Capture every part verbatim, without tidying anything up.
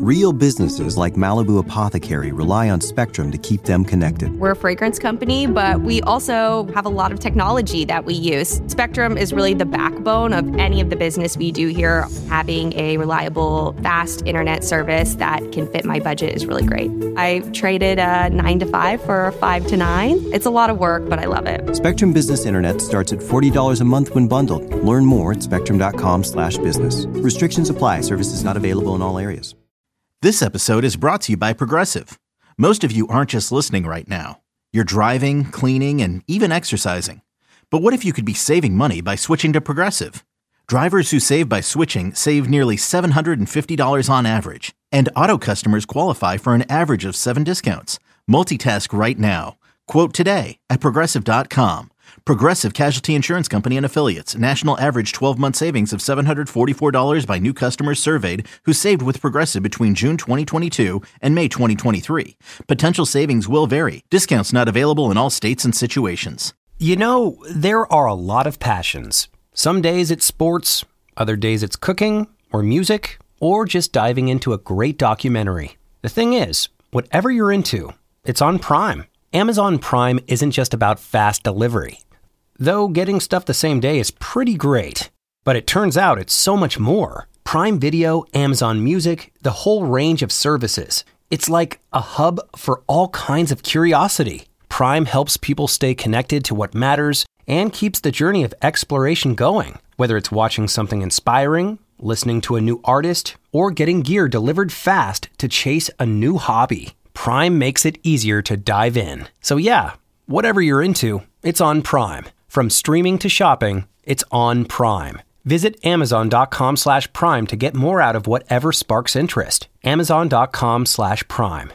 Real businesses like Malibu Apothecary rely on Spectrum to keep them connected. We're a fragrance company, but we also have a lot of technology that we use. Spectrum is really the backbone of any of the business we do here. Having a reliable, fast internet service that can fit my budget is really great. I traded a nine to five for a five to nine. It's a lot of work, but I love it. Spectrum Business Internet starts at forty dollars a month when bundled. Learn more at spectrum.com slash business. Restrictions apply. Services not available in all areas. This episode is brought to you by Progressive. Most of you aren't just listening right now. You're driving, cleaning, and even exercising. But what if you could be saving money by switching to Progressive? Drivers who save by switching save nearly seven hundred fifty dollars on average. And auto customers qualify for an average of seven discounts. Multitask right now. Quote today at Progressive dot com. Progressive Casualty Insurance Company and Affiliates. National average twelve-month savings of seven hundred forty-four dollars by new customers surveyed who saved with Progressive between June twenty twenty-two and May twenty twenty-three. Potential savings will vary. Discounts not available in all states and situations. You know, there are a lot of passions. Some days it's sports, other days it's cooking or music, or just diving into a great documentary. The thing is, whatever you're into, it's on Prime. Amazon Prime isn't just about fast delivery. Though getting stuff the same day is pretty great. But it turns out it's so much more. Prime Video, Amazon Music, the whole range of services. It's like a hub for all kinds of curiosity. Prime helps people stay connected to what matters and keeps the journey of exploration going. Whether it's watching something inspiring, listening to a new artist, or getting gear delivered fast to chase a new hobby. Prime makes it easier to dive in. So yeah, whatever you're into, it's on Prime. From streaming to shopping, it's on Prime. Visit amazon.com slash prime to get more out of whatever sparks interest. Amazon.com slash prime.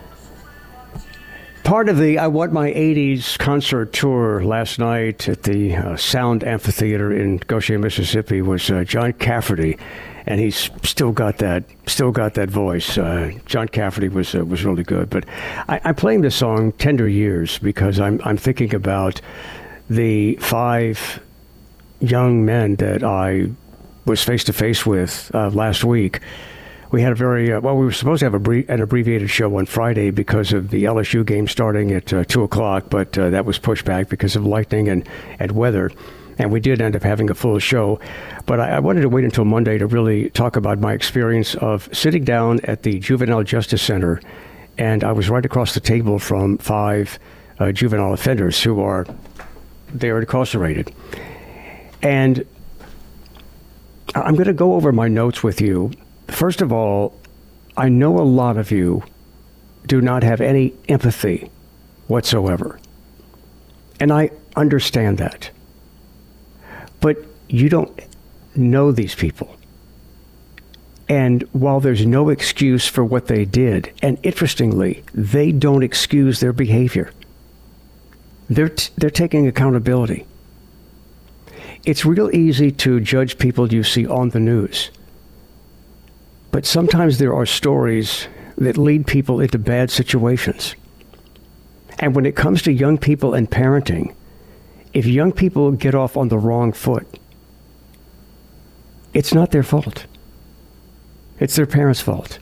Part of the I Want My eighties concert tour last night at the uh, Sound Amphitheater in Goshen, Mississippi was uh, John Cafferty. And he's still got that, still got that voice. Uh, John Cafferty was uh, was really good. But I, I'm playing this song "Tender Years" because I'm I'm thinking about the five young men that I was face to face with uh, last week. We had a very uh, well. We were supposed to have a bre- an abbreviated show on Friday because of the L S U game starting at uh, two o'clock, but uh, that was pushed back because of lightning and and weather. And we did end up having a full show. But I, I wanted to wait until Monday to really talk about my experience of sitting down at the Juvenile Justice Center. And I was right across the table from five uh, juvenile offenders who are, they are incarcerated. And I'm going to go over my notes with you. First of all, I know a lot of you do not have any empathy whatsoever. And I understand that. But you don't know these people. And while there's no excuse for what they did, and interestingly, they don't excuse their behavior. They're t- they're taking accountability. It's real easy to judge people you see on the news. But sometimes there are stories that lead people into bad situations. And when it comes to young people and parenting, if young people get off on the wrong foot, it's not their fault. It's their parents' fault.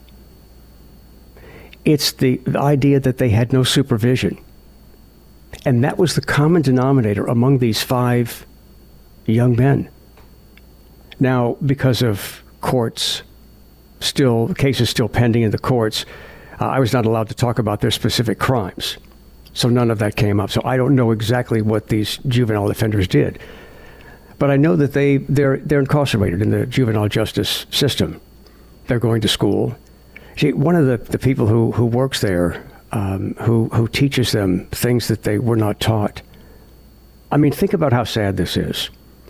It's the, the idea that they had no supervision. And that was the common denominator among these five young men. Now, because of courts, still, cases still pending in the courts, uh, I was not allowed to talk about their specific crimes. So none of that came up. So I don't know exactly what these juvenile offenders did. But I know that they, they're, they're incarcerated in the juvenile justice system. They're going to school. See, one of the, the people who, who works there, um, who, who teaches them things that they were not taught. I mean, think about how sad this is.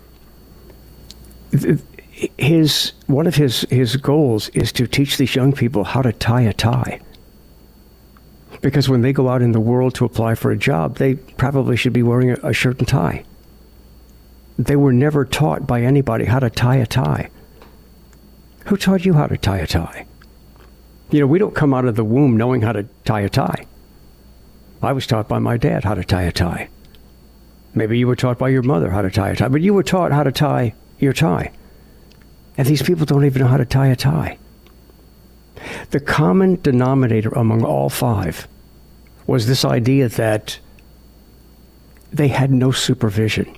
His, one of his, his goals is to teach these young people how to tie a tie. Because when they go out in the world to apply for a job, they probably should be wearing a, a shirt and tie. They were never taught by anybody how to tie a tie. Who taught you how to tie a tie? You know, we don't come out of the womb knowing how to tie a tie. I was taught by my dad how to tie a tie. Maybe you were taught by your mother how to tie a tie, but you were taught how to tie your tie. And these people don't even know how to tie a tie. The common denominator among all five was this idea that they had no supervision.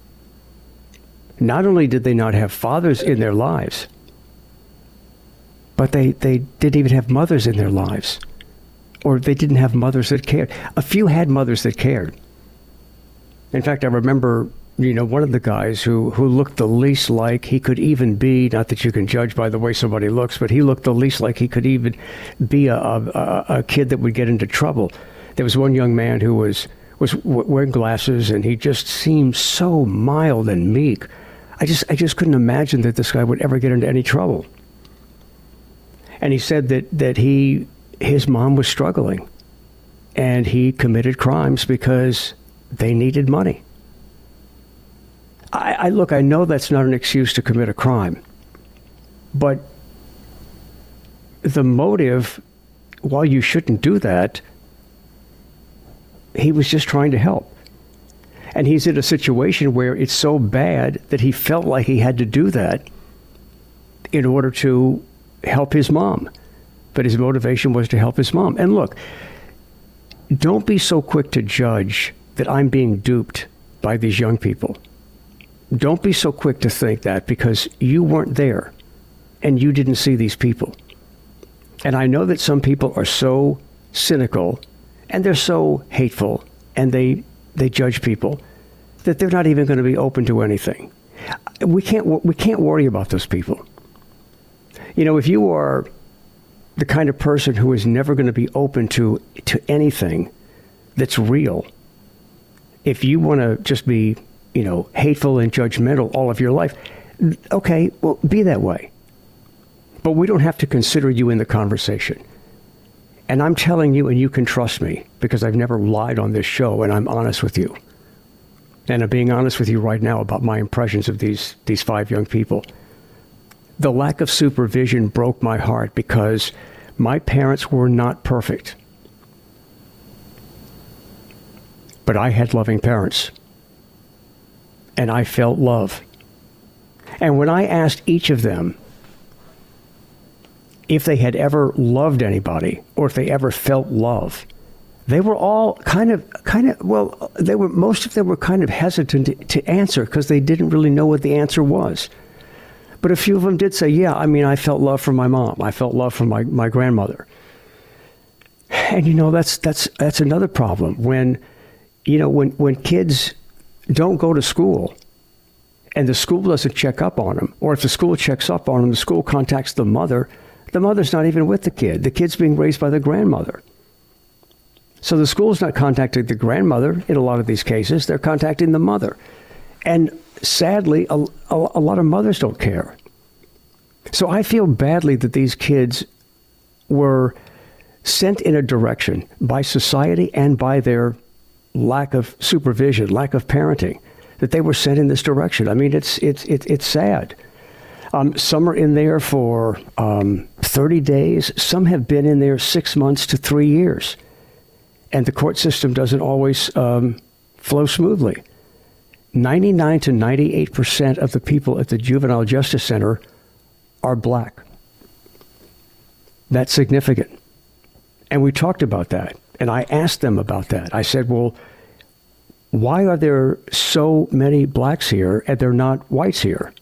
Not only did they not have fathers in their lives, but they, they didn't even have mothers in their lives. Or they didn't have mothers that cared. A few had mothers that cared. In fact, I remember, you know, one of the guys who, who looked the least like he could even be, not that you can judge by the way somebody looks, but he looked the least like he could even be a, a, a kid that would get into trouble. There was one young man who was, was wearing glasses, and he just seemed so mild and meek. I just, I just couldn't imagine that this guy would ever get into any trouble. And he said that, that he, his mom was struggling, and he committed crimes because they needed money. I, I look, I know that's not an excuse to commit a crime, but the motive, while you shouldn't do that, he was just trying to help. And he's in a situation where it's so bad that he felt like he had to do that in order to help his mom. But his motivation was to help his mom. And look, don't be so quick to judge that I'm being duped by these young people. Don't be so quick to think that, because you weren't there and you didn't see these people. And I know that some people are so cynical and they're so hateful and they they judge people that they're not even going to be open to anything. We can't we can't worry about those people. You know, if you are the kind of person who is never going to be open to to anything that's real, if you want to just be, you know, hateful and judgmental all of your life, okay, well, be that way. But we don't have to consider you in the conversation. And I'm telling you, and you can trust me, because I've never lied on this show, and I'm honest with you. And I'm being honest with you right now about my impressions of these, these five young people. The lack of supervision broke my heart because my parents were not perfect. But I had loving parents. And I felt love. And when I asked each of them if they had ever loved anybody or if they ever felt love, they were all kind of, kind of, well, they were, most of them were kind of hesitant to, to answer because they didn't really know what the answer was. But a few of them did say, yeah, I mean, I felt love from my mom. I felt love from my, my grandmother. And, you know, that's, that's, that's another problem. When, you know, when, when kids don't go to school and the school doesn't check up on them, or if the school checks up on them, the school contacts the mother, the mother's not even with the kid. The kid's being raised by the grandmother. So the school's not contacting the grandmother in a lot of these cases. They're contacting the mother. And sadly, a, a, a lot of mothers don't care. So I feel badly that these kids were sent in a direction by society and by their lack of supervision, lack of parenting, that they were sent in this direction. I mean, it's it's it's, it's sad. Um, some are in there for um, thirty days. Some have been in there six months to three years. And the court system doesn't always um, flow smoothly. ninety-nine to ninety-eight percent of the people at the Juvenile Justice Center are black. That's significant. And we talked about that. And I asked them about that. I said, well, why are there so many blacks here and they're not whites here?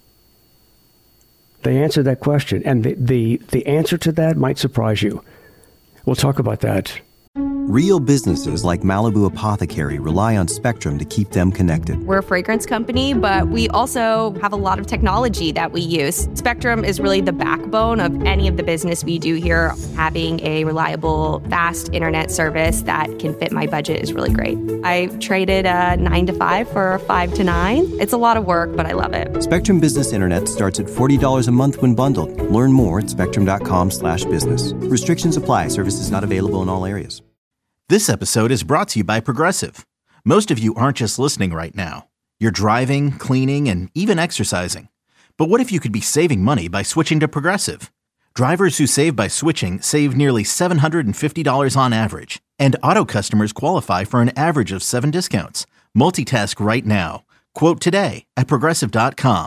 They answered that question. And the, the, the answer to that might surprise you. We'll talk about that. Real businesses like Malibu Apothecary rely on Spectrum to keep them connected. We're a fragrance company, but we also have a lot of technology that we use. Spectrum is really the backbone of any of the business we do here. Having a reliable, fast internet service that can fit my budget is really great. I traded a nine to five for a five to nine. It's a lot of work, but I love it. Spectrum Business Internet starts at forty dollars a month when bundled. Learn more at spectrum.com slash business. Restrictions apply. Services not available in all areas. This episode is brought to you by Progressive. Most of you aren't just listening right now. You're driving, cleaning, and even exercising. But what if you could be saving money by switching to Progressive? Drivers who save by switching save nearly seven hundred fifty dollars on average. And auto customers qualify for an average of seven discounts. Multitask right now. Quote today at Progressive dot com.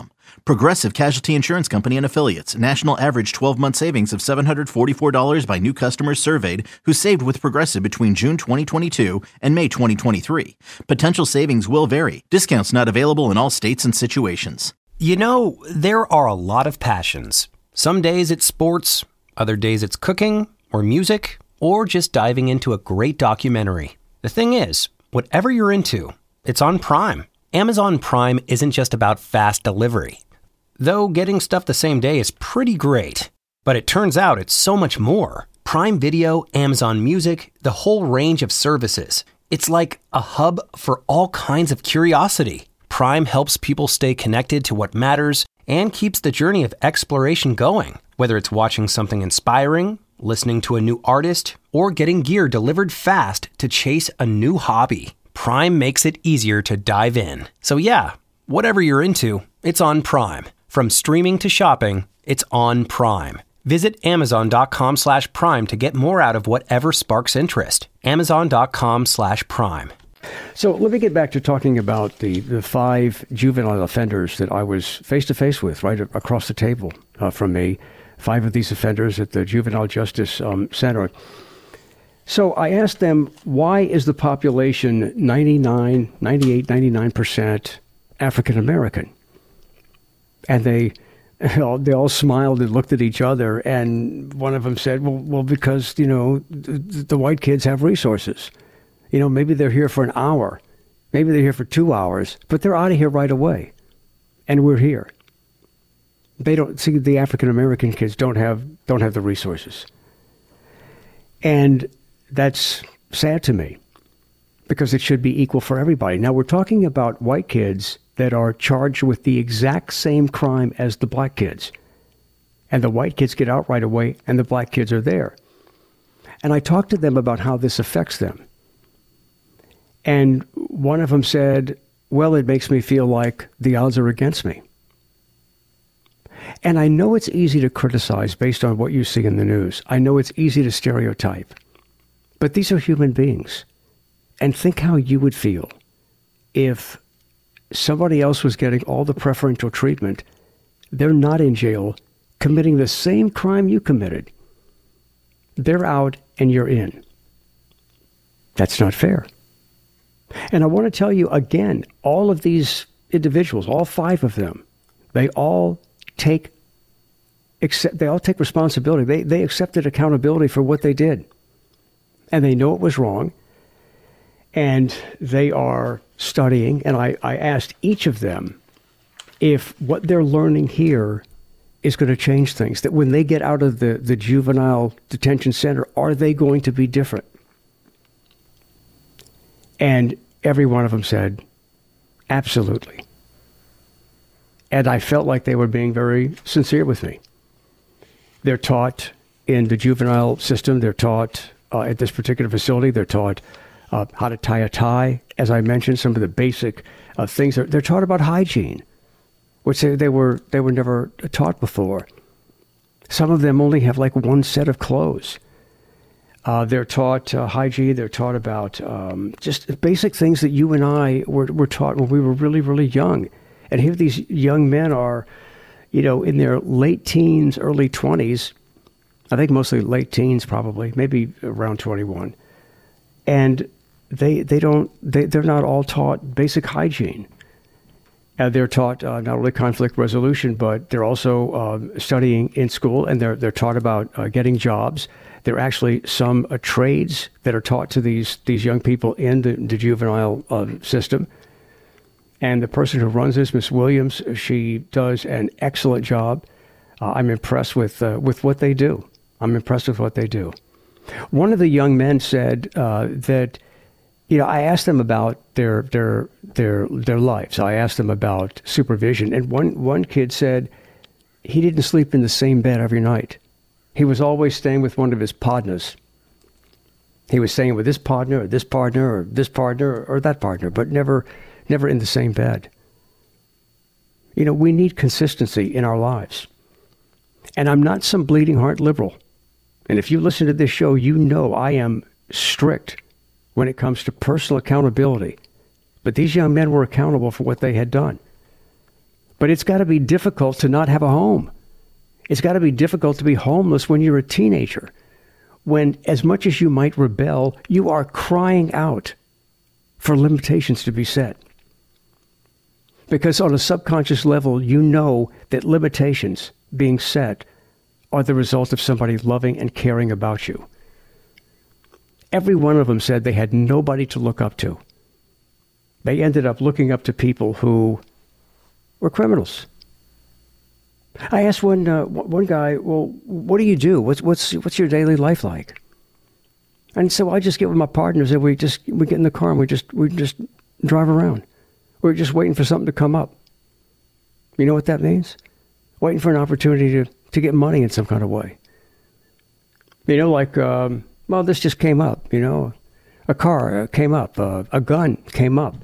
Progressive Casualty Insurance Company and Affiliates. National average twelve-month savings of seven hundred forty-four dollars by new customers surveyed who saved with Progressive between June twenty twenty-two and May twenty twenty-three. Potential savings will vary. Discounts not available in all states and situations. You know, there are a lot of passions. Some days it's sports, other days it's cooking or music, or just diving into a great documentary. The thing is, whatever you're into, it's on Prime. Amazon Prime isn't just about fast delivery. Though getting stuff the same day is pretty great. But it turns out it's so much more. Prime Video, Amazon Music, the whole range of services. It's like a hub for all kinds of curiosity. Prime helps people stay connected to what matters and keeps the journey of exploration going. Whether it's watching something inspiring, listening to a new artist, or getting gear delivered fast to chase a new hobby, Prime makes it easier to dive in. So yeah, whatever you're into, it's on Prime. From streaming to shopping, it's on Prime. Visit amazon.com slash prime to get more out of whatever sparks interest. Amazon.com slash prime. So let me get back to talking about the, the five juvenile offenders that I was face-to-face with right across the table uh, from me. Five of these offenders at the Juvenile Justice um, Center. So I asked them, why is the population ninety-nine, ninety-eight, ninety-nine percent African American? And they, they all smiled and looked at each other. And one of them said, well, well because, you know, the, the white kids have resources. You know, maybe they're here for an hour. Maybe they're here for two hours. But they're out of here right away. And we're here. They don't see the African American kids don't have don't have the resources. And that's sad to me because it should be equal for everybody. Now, we're talking about white kids that are charged with the exact same crime as the black kids. And the white kids get out right away and the black kids are there. And I talked to them about how this affects them. And one of them said, well, it makes me feel like the odds are against me. And I know it's easy to criticize based on what you see in the news. I know it's easy to stereotype. But these are human beings. And think how you would feel if somebody else was getting all the preferential treatment. They're not in jail committing the same crime you committed. They're out and you're in. That's not fair. And I want to tell you again, all of these individuals, all five of them, they all take accept, they all take responsibility. They they accepted accountability for what they did. And they know it was wrong. And they are studying. And I, I asked each of them if what they're learning here is going to change things. That when they get out of the, the juvenile detention center, are they going to be different? And every one of them said, absolutely. And I felt like they were being very sincere with me. They're taught in the juvenile system, they're taught uh, at this particular facility, they're taught uh, how to tie a tie. As I mentioned, some of the basic uh, things. They're, they're taught about hygiene, which they, they were they were never taught before. Some of them only have like one set of clothes. Uh, they're taught uh, hygiene. They're taught about um, just basic things that you and I were, were taught when we were really, really young. And here these young men are, you know, in their late teens, early twenties. I think mostly late teens, probably, maybe around twenty-one. And they they don't they they're not all taught basic hygiene. Uh, they're taught uh, not only conflict resolution, but they're also uh, studying in school, and they're they're taught about uh, getting jobs. There are actually some uh, trades that are taught to these these young people in the, the juvenile uh, system. And the person who runs this, Miss Williams, she does an excellent job. Uh, I'm impressed with uh, with what they do. I'm impressed with what they do. One of the young men said uh, that, you know, I asked them about their their their their lives. I asked them about supervision, and one one kid said he didn't sleep in the same bed every night. He was always staying with one of his partners. He was staying with this partner, or this partner, or this partner, or that partner, but never, never in the same bed. You know, we need consistency in our lives. And I'm not some bleeding heart liberal. And if you listen to this show, you know I am strict when it comes to personal accountability. But these young men were accountable for what they had done. But it's got to be difficult to not have a home. It's got to be difficult to be homeless when you're a teenager. When, as much as you might rebel, you are crying out for limitations to be set. Because on a subconscious level, you know that limitations being set are the result of somebody loving and caring about you. Every one of them said they had nobody to look up to. They ended up looking up to people who were criminals. I asked one uh, one guy, well, what do you do? What's what's what's your daily life like? And so I just get with my partners and we just we get in the car and we just we just drive around. We're just waiting for something to come up. You know what that means? Waiting for an opportunity to, to get money in some kind of way. You know, like, um, well, this just came up, you know. A car came up, uh, a gun came up.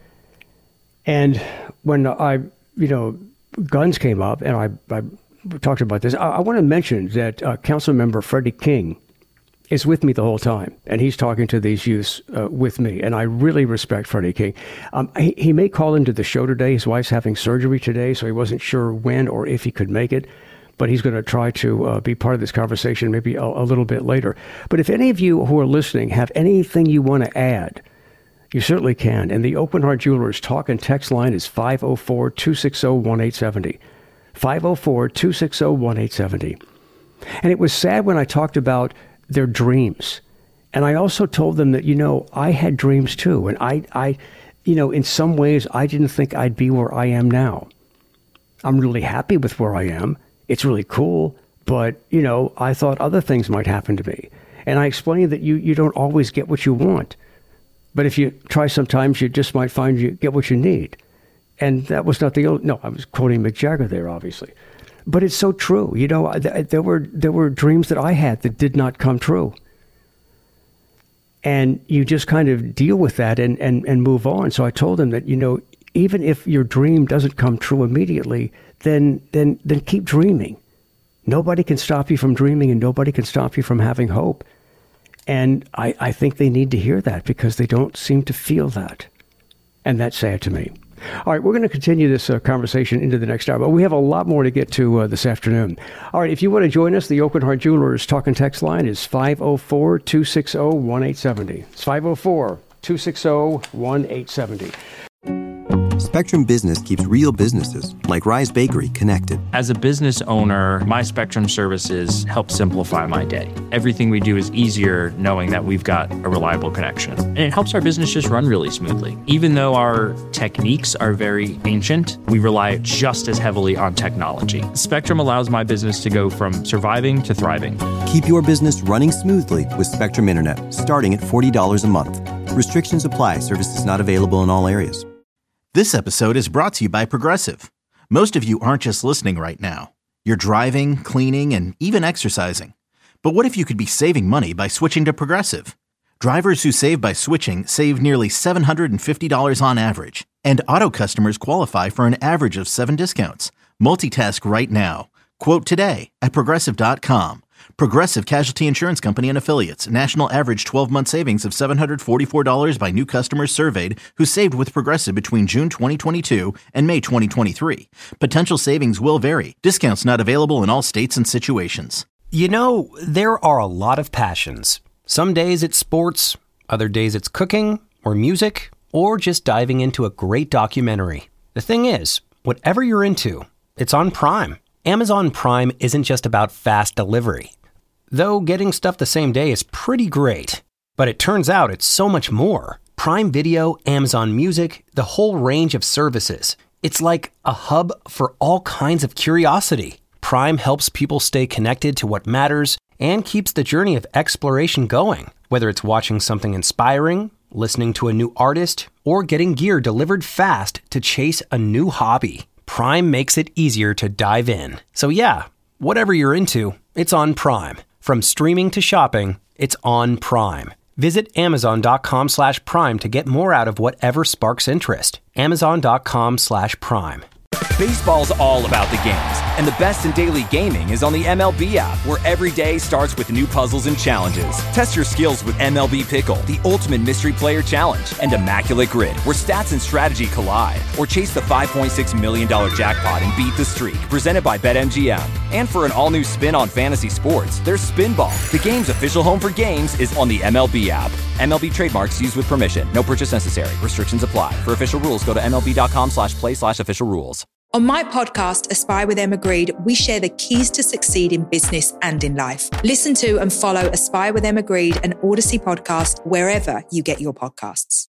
And when I, you know, guns came up, and I, I talked about this, I, I want to mention that uh, Council Member Freddie King is with me the whole time, and he's talking to these youths uh, with me, and I really respect Freddie King. Um, he, he may call into the show today. His wife's having surgery today, so he wasn't sure when or if he could make it, but he's going to try to uh, be part of this conversation maybe a, a little bit later. But if any of you who are listening have anything you want to add, you certainly can. And the Open Heart Jewelers talk and text line is five oh four, two six oh, one eight seven oh. five oh four, two six oh, one eight seven oh. And it was sad when I talked about their dreams. And I also told them that, you know, I had dreams too. And I, I, you know, in some ways, I didn't think I'd be where I am now. I'm really happy with where I am. It's really cool. But, you know, I thought other things might happen to me. And I explained that you, you don't always get what you want. But if you try sometimes, you just might find you get what you need. And that was not the only, no, I was quoting Mick Jagger there, obviously. But it's so true. You know, th- there were there were dreams that I had that did not come true. And you just kind of deal with that and, and, and move on. So I told him that, you know, even if your dream doesn't come true immediately, then then then keep dreaming. Nobody can stop you from dreaming, and nobody can stop you from having hope. And I, I think they need to hear that because they don't seem to feel that. And that's sad to me. All right, we're going to continue this uh, conversation into the next hour, but we have a lot more to get to uh, this afternoon. All right, if you want to join us, the Open Heart Jewelers talk and text line is five oh four, two six oh, one eight seven oh. It's five oh four, two six oh, one eight seven oh. Spectrum Business keeps real businesses, like Rise Bakery, connected. As a business owner, my Spectrum services help simplify my day. Everything we do is easier knowing that we've got a reliable connection. And it helps our business just run really smoothly. Even though our techniques are very ancient, we rely just as heavily on technology. Spectrum allows my business to go from surviving to thriving. Keep your business running smoothly with Spectrum Internet, starting at forty dollars a month. Restrictions apply. Services not available in all areas. This episode is brought to you by Progressive. Most of you aren't just listening right now. You're driving, cleaning, and even exercising. But what if you could be saving money by switching to Progressive? Drivers who save by switching save nearly seven hundred fifty dollars on average. And auto customers qualify for an average of seven discounts. Multitask right now. Quote today at Progressive dot com. Progressive Casualty Insurance Company and Affiliates. National average twelve-month savings of seven hundred forty-four dollars by new customers surveyed who saved with Progressive between June twenty twenty-two and May twenty twenty-three. Potential savings will vary. Discounts not available in all states and situations. You know, there are a lot of passions. Some days it's sports, other days it's cooking or music, or just diving into a great documentary. The thing is, whatever you're into, it's on Prime. Amazon Prime isn't just about fast delivery. Though getting stuff the same day is pretty great. But it turns out it's so much more. Prime Video, Amazon Music, the whole range of services. It's like a hub for all kinds of curiosity. Prime helps people stay connected to what matters and keeps the journey of exploration going. Whether it's watching something inspiring, listening to a new artist, or getting gear delivered fast to chase a new hobby, Prime makes it easier to dive in. So yeah, whatever you're into, it's on Prime. From streaming to shopping, it's on Prime. Visit Amazon.com slash Prime to get more out of whatever sparks interest. Amazon.com slash Prime. Baseball's all about the games, and the best in daily gaming is on the M L B app, where every day starts with new puzzles and challenges. Test your skills with M L B Pickle, the ultimate mystery player challenge, and Immaculate Grid, where stats and strategy collide. Or chase the five point six million dollars jackpot and beat the streak, presented by BetMGM. And for an all-new spin on fantasy sports, there's Spinball. The game's official home for games is on the M L B app. M L B trademarks used with permission. No purchase necessary. Restrictions apply. For official rules, go to mlb.com slash play slash official rules. On my podcast, Aspire with Emma Greed, we share the keys to succeed in business and in life. Listen to and follow Aspire with Emma Greed, an Odyssey podcast, wherever you get your podcasts.